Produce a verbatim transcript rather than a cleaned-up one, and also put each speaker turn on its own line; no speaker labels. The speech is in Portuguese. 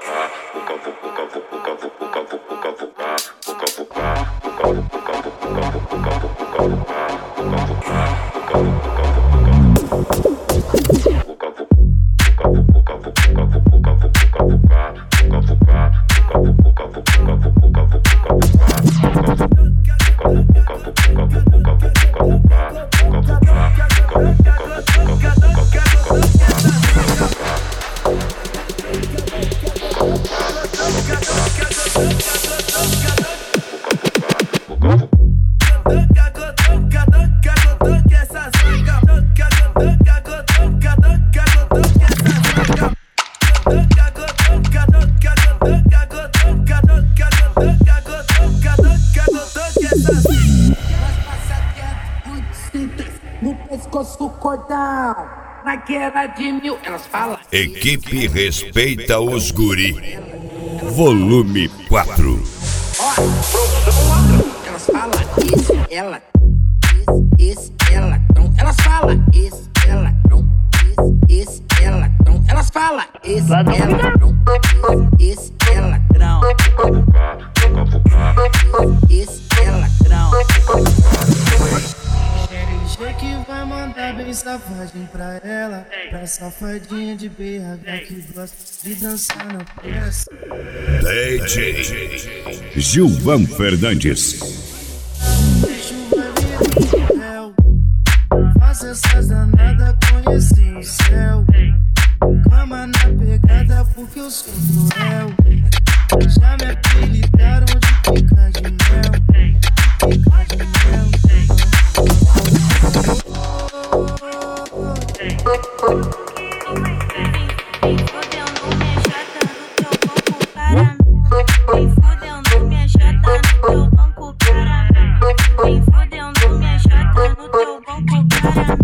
Naquela de mil, elas falam.
Equipe Respeita os Guri. Volume quatro.
Elas falam isso, ela, isso, isso, ela, não. Elas falam isso, ela, não. Isso, isso, ela, não. Elas falam isso, ela, não. Isso, ela, não. Isso, ela, não.
G que vai mandar bem safadinho pra ela, pra safadinha de B H que gosta de dançar na peça.
D J Gilvan Fernandes.
Bicho vai vir do céu, faça essas danadas conhecer o céu. Cama na pegada porque eu sou cruel. Já me apelidaram de pica de mel, pica de mel.
Vem fudendo minha chata no teu banco, caramelo. Vem fudendo minha chata no teu banco, caramelo. Vem fudendo minha chata no teu banco, caramelo.